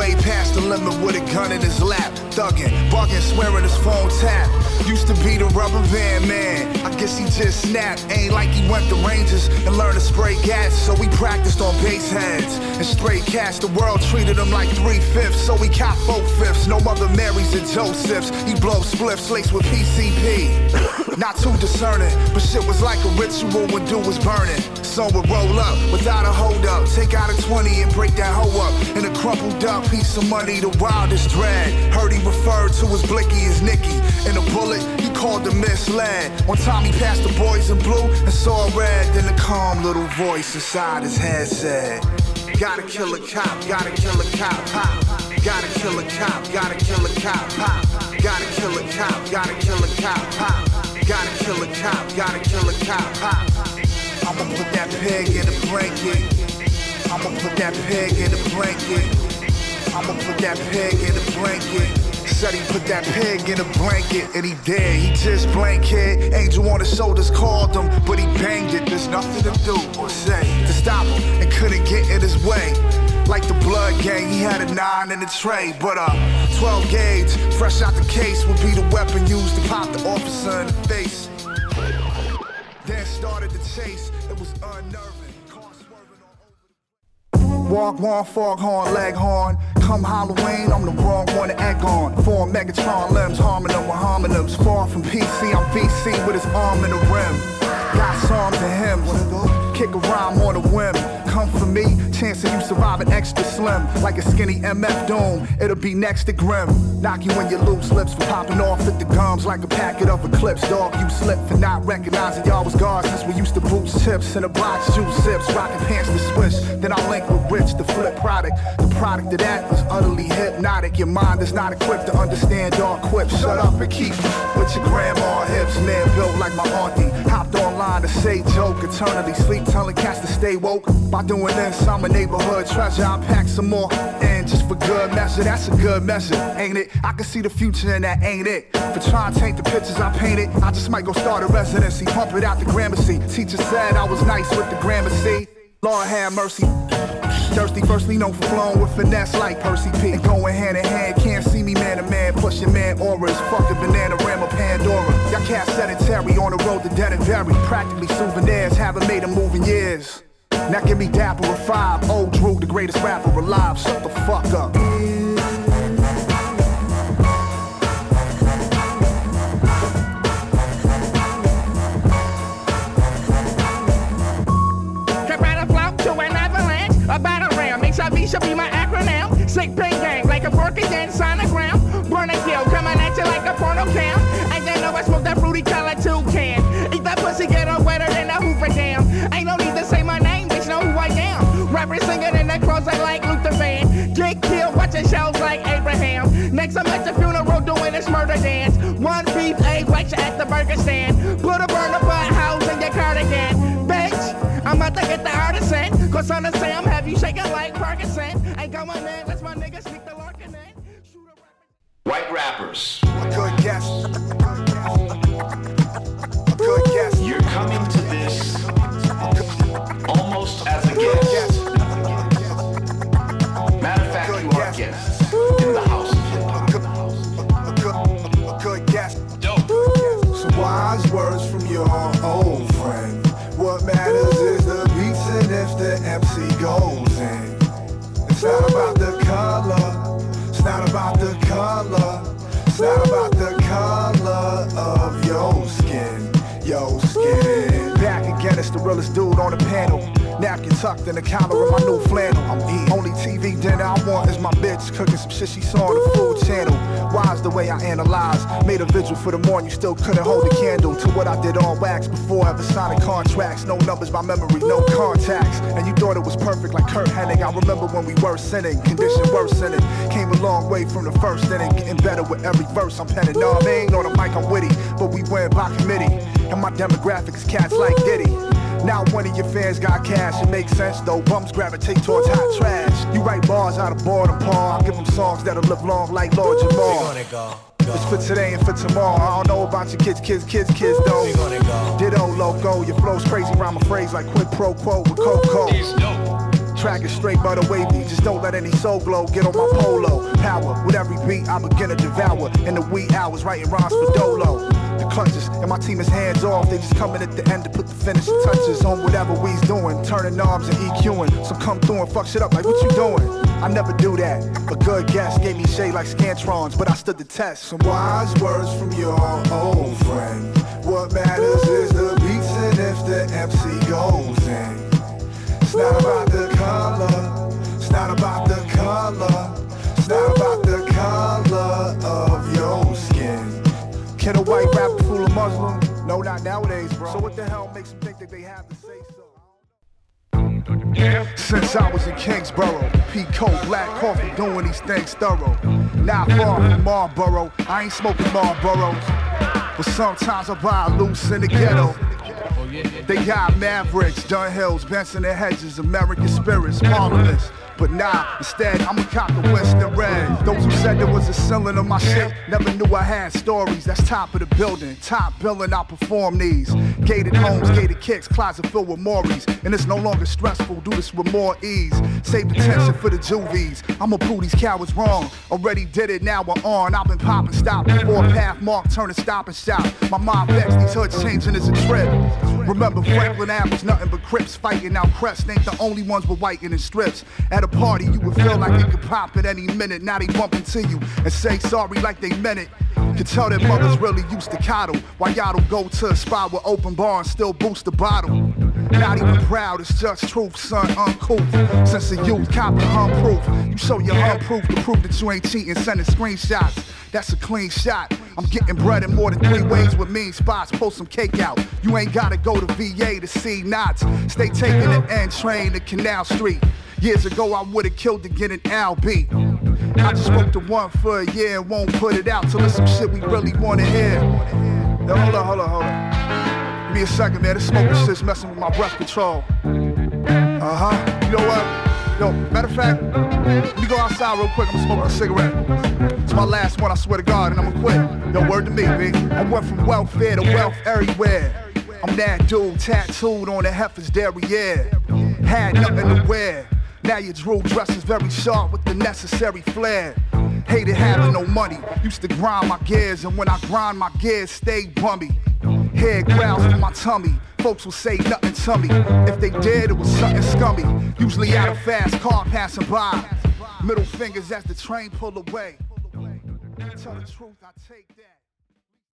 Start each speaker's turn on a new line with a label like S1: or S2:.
S1: way past the limit with a gun in his lap. Thuggin', buggin', swearing his phone tap. Used to be the rubber band man, I guess he just snapped. Ain't like he went to Rangers and learned to spray gas. So we practiced on base heads and straight cash. The world treated him like 3/5, so we caught 4/5. No Mother Marys and Josephs. He blow spliffs laced with PCP. Not too discerning, but shit was like a ritual when dude was burning. Son would roll up without a hold up, take out a 20 and break that hoe up in a crumpled up piece of money. The wildest dread. Heard he referred to his blicky as Nicky. In a bullet, he called him misled. One time he passed the boys in blue and saw red. Then a calm little voice inside his head said, gotta kill a cop, gotta kill a cop, pop. Gotta kill a cop, gotta kill a cop, pop. Gotta kill a cop, gotta kill a cop, pop. Gotta kill a cop, gotta kill a cop, pop. I'ma put that pig in a blanket. I'ma put that pig in a blanket. I'ma put that pig in a blanket. Said he put that pig in a blanket and he did. He just blanked. Angel on his shoulders called him, but he banged it. There's nothing to do or say to stop him and couldn't get in his way. Like the blood gang, he had a 9 in the tray. But 12 gauge, fresh out the case, would be the weapon used to pop the officer in the face. Then started the chase, it was unnerving. Walk one, foghorn, leghorn. Come Halloween, I'm the wrong one to egg on. 4 Megatron limbs, harming them with homonyms. Far from PC, I'm VC with his arm in the rim. Got songs and hymns, kick a rhyme on a whim. Come for me, chance of you surviving extra slim. Like a skinny MF Doom, it'll be next to grim. Knock you in your loose lips for popping off at the gums like a packet of Eclipse. Dog, you slipped for not recognizing y'all was guards since we used to boost tips and a box juice sips. Rocking pants to swish, then I link with Rich, the flip product. The product of that was utterly hypnotic. Your mind is not equipped to understand y'all quips. Shut up and keep with your grandma hips. Man built like my auntie, hopped online to say joke. Eternally sleep telling cats to stay woke. By doing this, I'm a neighborhood treasure. I'll pack some more in just for good measure. That's a good measure, ain't it? I can see the future and that ain't it. For trying to taint the pictures I painted, I just might go start a residency. Pump it out the Gramercy. Teacher said I was nice with the grammar, see? Lord have mercy. Thirsty, firstly known for flowing with finesse like Percy P. And going hand in hand, can't see me man to man. Plus your man auras, fuck the banana ram of Pandora. Y'all cast sedentary on the road to dead and buried. Practically souvenirs, haven't made a move in years. Now give me Dapper a 5, old Drew, the greatest rapper alive. Shut the fuck up.
S2: A battle ram, XIV should be my acronym. Sick pain gang, like a Porky Dan sonogram. Burn and kill, coming at you like a porno cam. And you know I smoke that fruity color toucan. Eat that pussy, get her wetter than a Hoover Dam. Ain't no need to say my name, bitch, know who I am. Rapper singing in the closet like Luther Van. Get killed, watching shells like Abraham. Next I'm at the funeral doing this murder dance. 1 beef, 8 whites at the burger stand. Put a burner butt house in your cardigan. Bitch, I'm about to get the artisan. Cause on the say I'm have you shaking like Parkinson. Ain't going in, let's my niggas sneak the larkin in.
S3: White rappers.
S1: A good guess. A good guess.
S3: You're coming to this almost as a guest. Matter of fact, you are guests in the house of hip-hop.
S1: A good guess.
S3: Dope.
S1: Some wise words from your old friend. What matters is the beats and if the MC goes in. It's not about the color. It's not about the color. It's not about the color of your skin. Your skin. Back again, it's the realest dude on the panel. Napkin tucked in the collar of my new flannel. I'm eating. Only TV dinner I want is my bitch cooking some shit she saw on the food channel. Wise the way I analyze. Made a vigil for the morning, you still couldn't hold a candle to what I did on wax before ever signing contracts. No numbers by memory, no contacts. And you thought it was perfect like Kurt Hennig. I remember when we were sinning, condition worsening. Came a long way from the first inning, getting better with every verse I'm penning. No, I ain't on the mic, I'm witty, but we win by committee. And my demographics cats like Diddy. Now one of your fans got cash, it makes sense though. Bums gravitate towards hot trash. You write bars out of boredom, Paul. I'll give them songs that'll live long like Lord Jamal. It's for today and for tomorrow. I don't know about your kids though. Ditto loco, your flow's crazy, rhyme a phrase like quid pro quo with Coco. Track is straight butter wavy, just don't let any soul glow get on my polo. Power, with every beat I begin to devour. In the wee hours, writing rhymes for Dolo. The clutches, and my team is hands off. They just coming at the end to put the finishing touches on whatever we's doing. Turning knobs and EQing, so come through and fuck shit up like what you doing? I never do that. A good guess gave me shade like Scantrons, but I stood the test.
S4: Some wise words from your old friend. What matters is the beats and if the MC goes in. It's not about the color, it's not about the color, it's not about the color of your skin.
S1: Can a white rapper fool a Muslim? No, not nowadays, bro. So what the hell makes them think that they have to say so? Since I was in Kingsborough, Peacoat, Black Coffee, doing these things thorough. Not far from Marlboro, I ain't smoking Marlboros, but sometimes I buy loose in the ghetto. They got Mavericks, Dunhills, Benson and Hedges, American Spirits, Parliaments. But nah, instead I'ma cop the Western Red. Those who said there was a ceiling on my shit never knew I had stories. That's top of the building, top billing, I perform these. Gated homes, gated kicks, closet filled with Maury's. And it's no longer stressful, do this with more ease. Save the tension for the juvies, I'ma prove these cowards wrong. Already did it, now we're on. I've been popping, stopping, before path mark, turn and stop and shop. My mind vexed, these hoods changing is a trip. Remember Franklin Ave was nothing but Crips fighting out Crest. Ain't the only ones with whiting in strips. At a party you would feel like it could pop at any minute. Now they bump into you and say sorry like they meant it. Could tell that mothers really used to coddle, while y'all don't go to a spot with open bar and still boost the bottle. Not even proud, it's just truth, son, uncouth. Since the youth, cop the proof. You show your proof to prove that you ain't cheating, sending screenshots. That's a clean shot. I'm getting bread in more than 3 ways with mean spots. Post some cake out. You ain't gotta go to VA to see knots. Stay taking the N train to Canal Street. Years ago I would've killed to get an Al beat. I just spoke to one for a year and won't put it out till it's some shit we really wanna hear. Yo, hold on. Give me a second, man. This smoking shit's messing with my breath control. You know what? Yo, matter of fact, let me go outside real quick. I'm smoking a cigarette. It's my last one, I swear to God, and I'ma quit. Yo, word to me, B. I went from welfare to wealth everywhere. I'm that dude tattooed on the heifer's derriere. Had nothing to wear. Now your Drew dress is very sharp with the necessary flair. Hated having no money, used to grind my gears, and when I grind my gears, stayed bummy. Head growls in my tummy, folks will say nothing to me. If they did, it was something scummy. Usually out of fast car passing by. Middle fingers as the train pull away. Tell the truth, I take that.